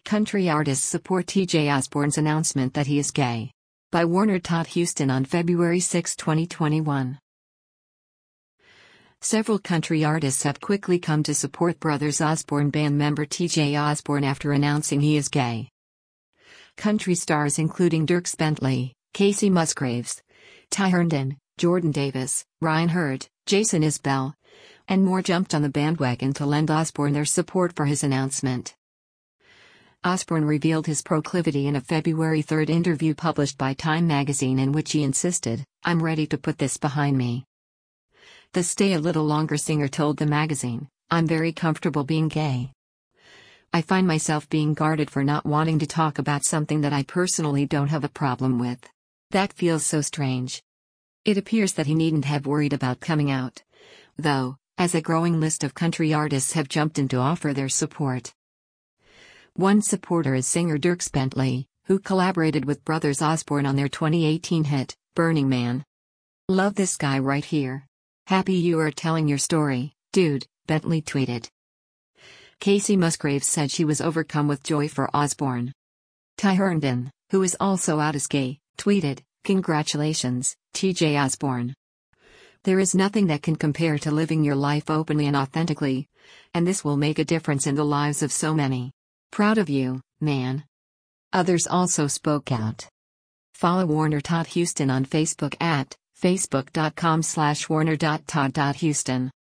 Country artists support TJ Osborne's announcement that he is gay. By Warner Todd Houston on February 6, 2021. Several country artists have quickly come to support Brothers Osborne band member TJ Osborne after announcing he is gay. Country stars including Dierks Bentley, Kacey Musgraves, Ty Herndon, Jordan Davis, Ryan Hurd, Jason Isbell, and more jumped on the bandwagon to lend Osborne their support for his announcement. Osborne revealed his proclivity in a February 3 interview published by Time magazine in which he insisted, "I'm ready to put this behind me." The Stay a Little Longer singer told the magazine, "I'm very comfortable being gay. I find myself being guarded for not wanting to talk about something that I personally don't have a problem with. That feels so strange." It appears that he needn't have worried about coming out, though, as a growing list of country artists have jumped in to offer their support. One supporter is singer Dierks Bentley, who collaborated with Brothers Osborne on their 2018 hit, Burning Man. "Love this guy right here. Happy you are telling your story, dude," Bentley tweeted. Kacey Musgraves said she was overcome with joy for Osborne. Ty Herndon, who is also out as gay, tweeted, "Congratulations, TJ Osborne. There is nothing that can compare to living your life openly and authentically, and this will make a difference in the lives of so many. Proud of you, man." Others also spoke out. Follow Warner Todd Houston on Facebook at facebook.com/warner.todd.houston.